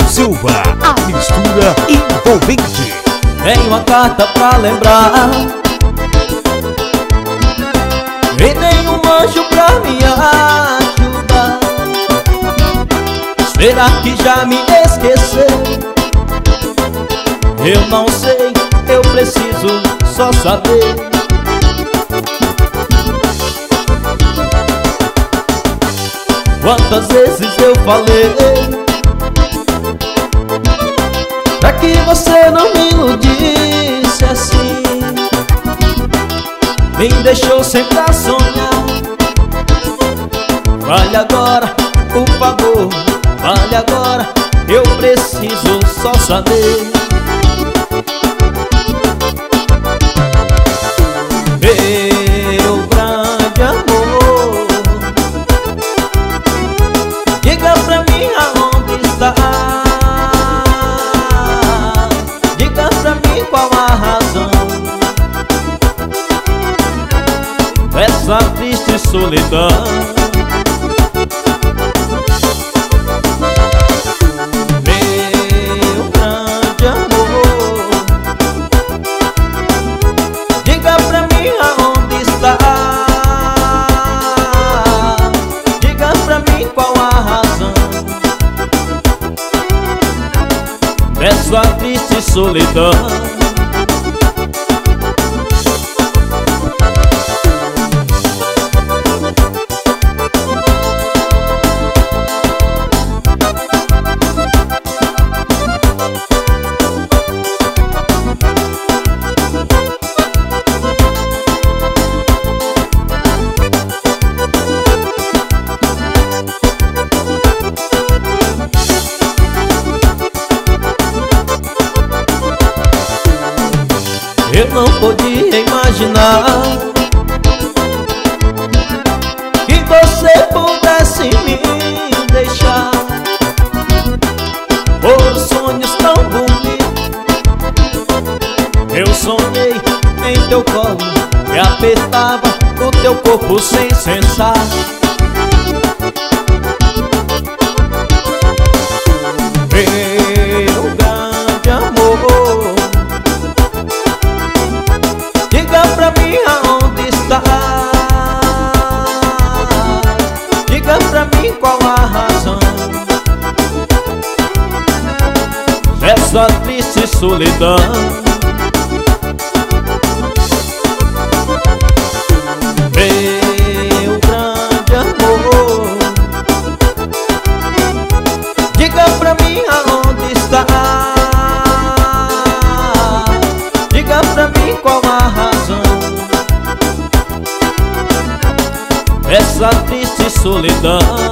Silva, a mistura envolvente. Tem uma carta pra lembrar e nenhum anjo pra me ajudar. Será que já me esqueceu? Eu não sei, eu preciso só saber. Quantas vezes eu falei pra que você não me iludisse assim, me deixou sem pra sonhar. Fale agora, por favor, fale agora, eu preciso só saber. Meu grande amor, diga pra mim aonde está. Diga pra mim qual a razão dessa triste solidão. Meu grande amor, diga pra mim aonde está. Diga pra mim qual a razão dessa triste solidão. Eu não podia imaginar que você pudesse me deixar. Por sonhos tão bonitos, eu sonhei em teu colo e apertava o teu corpo sem cessar. Meu grande amor, diga pra mim aonde está. Diga pra mim qual a razão dessa triste solidão. Meu grande amor, diga pra mim aonde está. Diga pra mim qual a razão dessa triste solidão.